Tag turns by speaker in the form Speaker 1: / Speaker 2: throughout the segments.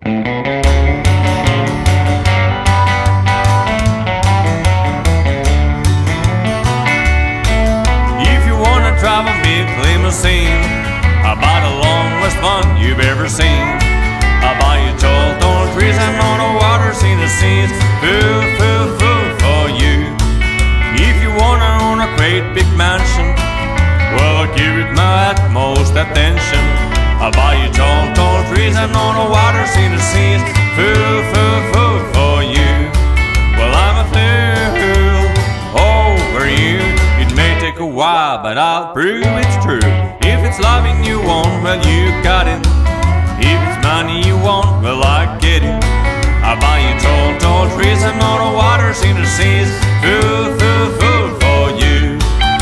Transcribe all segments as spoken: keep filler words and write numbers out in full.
Speaker 1: If you wanna drive a big limousine, I buy the longest one you've ever seen. I buy you tall, tall trees and on the water, see the seas. Foo, foo, foo for you. If you wanna own a great big mansion, well, I'll give it my utmost attention. I buy you tall, tall trees and on the water, see the seas. Foo, foo, foo for you. Well, I'm a fool over you. It may take a while, but I'll prove it's true. If it's loving you want, well, you got it. If it's money you want, well, I get it. I buy you tall, tall trees and on the water, see the seas. Foo, foo, foo for you.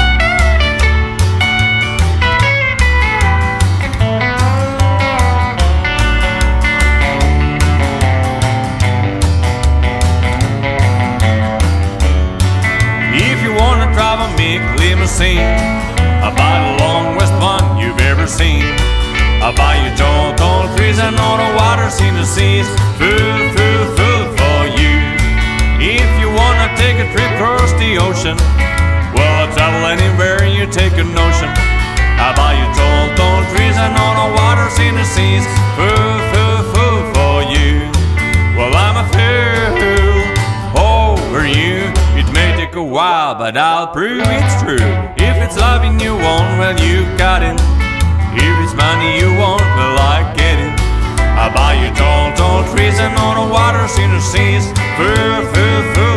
Speaker 1: If you wanna drive a big limousine, I buy the longest one you've ever seen. I buy you tall, tall trees and on the water, see the seas. Foo, foo, foo for you. If you wanna take a trip across the ocean, well, I'll travel anywhere you take a notion. I buy you tall, tall trees and on the water, see the seas. Foo, foo, foo for you. Well, I'm a fool over you. It may take a while, but I'll prove it's true. If it's loving you want, well, you got it. If it's money you want, well, I get it. I buy you tall, tall trees and on the water, see the seas. Foo, foo, foo